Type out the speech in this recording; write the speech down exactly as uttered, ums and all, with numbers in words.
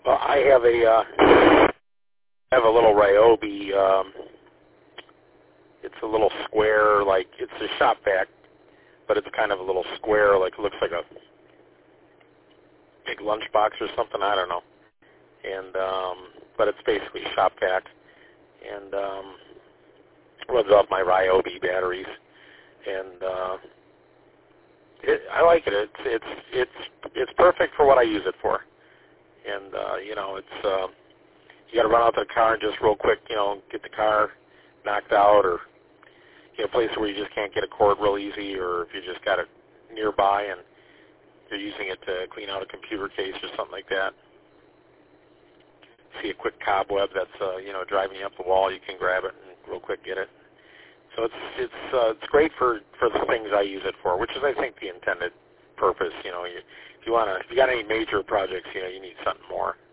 Well, I have a uh, I have a little Ryobi. Um, it's a little square, like it's a shop vac, but it's kind of a little square, like it looks like a big lunchbox or something. I don't know. And um, but it's basically shop vac, and um, runs off my Ryobi batteries, and uh, it, I like it. It's it's it's it's perfect for what I use it for. And uh, you know, it's uh, you got to run out to the car and just real quick, you know, get the car knocked out, or you know, a place where you just can't get a cord real easy, or if you just got it nearby and you're using it to clean out a computer case or something like that. See a quick cobweb that's uh, you know driving you up the wall, you can grab it and real quick get it. So it's it's uh, it's great for, for the things I use it for, which is I think the intended purpose. You know, you, if you want to, if you got any major projects, you know, you need something more.